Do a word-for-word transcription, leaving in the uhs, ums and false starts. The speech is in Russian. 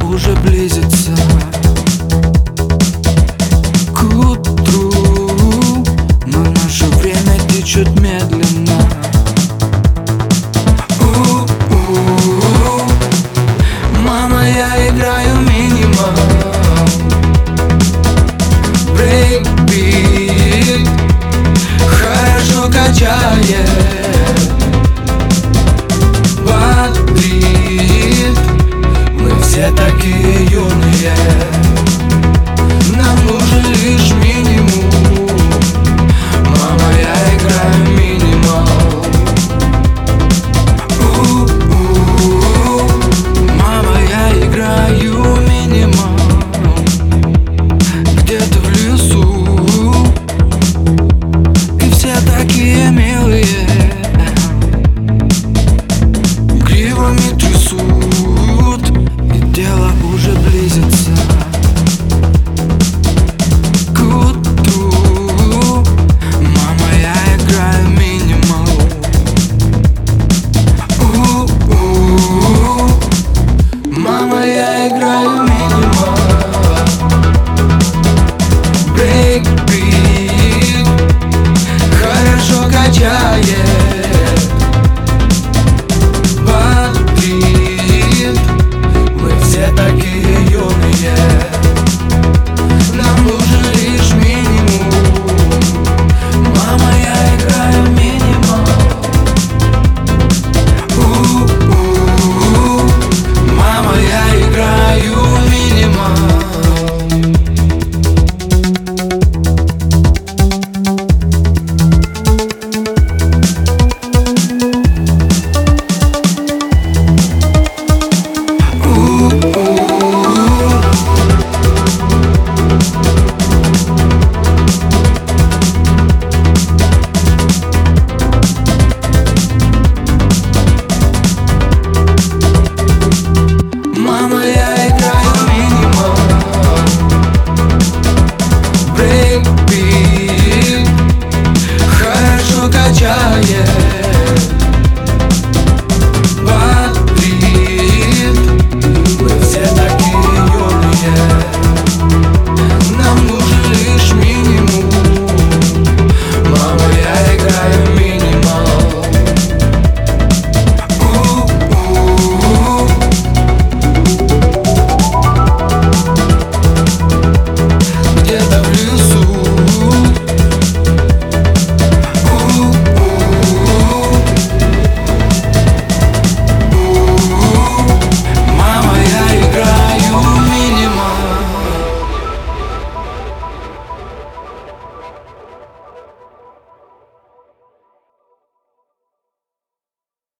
уже близится к утру, но наше время течет медленно. У-у-у. Мама, я играю минимал, брейкбит хорошо качает, бодрит. Мы все такие юные, нам нужен лишь минимум. Мама, я играю минимал. У-у-у. Мама, я играю минимал, где-то в лесу, и все такие милые, гривами трясут, и дело уже близится к утру. Мама, я играю минимал. У-у-у. Мама, я играю минимал.